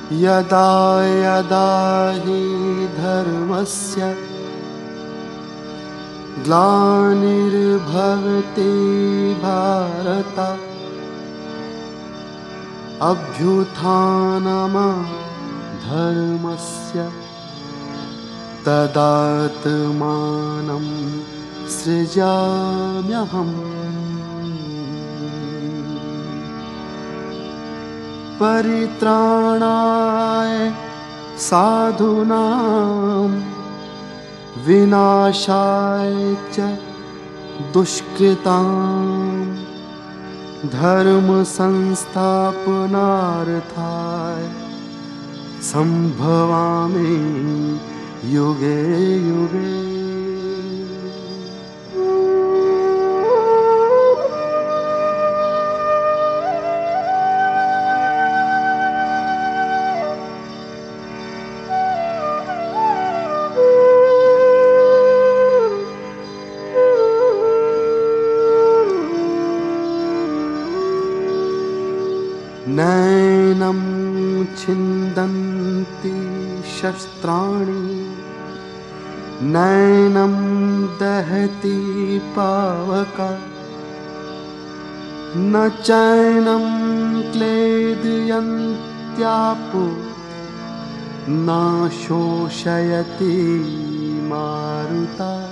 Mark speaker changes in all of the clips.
Speaker 1: यदा यदा हि धर्मस्य ग्लानिर्भवति भारत अभ्युत्थानमधर्मस्य तदात्मानं सृजाम्यहम्। परित्राणाय साधूनां विनाशाय च दुष्कृतां धर्म संस्थापनार्थाय संभवामि युगे युगे। नैनं छिन्दन्ति शस्त्राणि नैनं दहति पावकः न चैनं क्लेदयन्त्यापो न शोषयति मारुतः।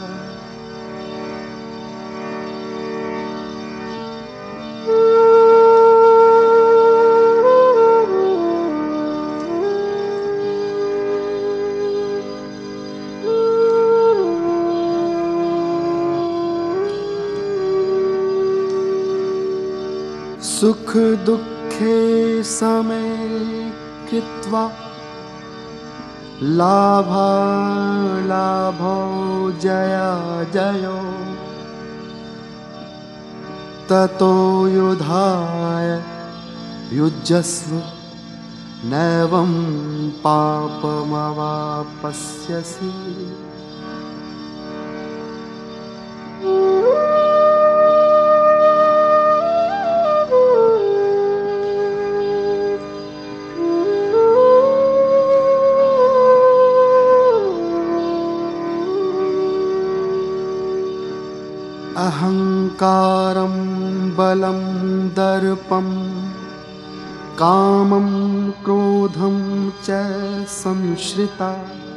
Speaker 1: सुख दुःखे समे कृत्वा लाभालाभौ जयाजयो ततो युधाय युज्यस्व नैवं पापमवाप्स्यसि। अहंकारं बलं दर्पं कामं क्रोधं च संश्रिता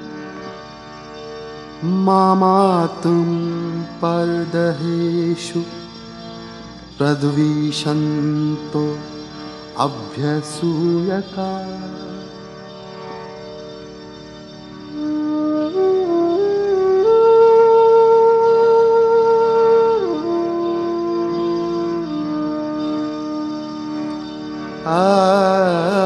Speaker 1: मामात्म परदेहेषु प्रद्विषन्तो अभ्यसूयका। आ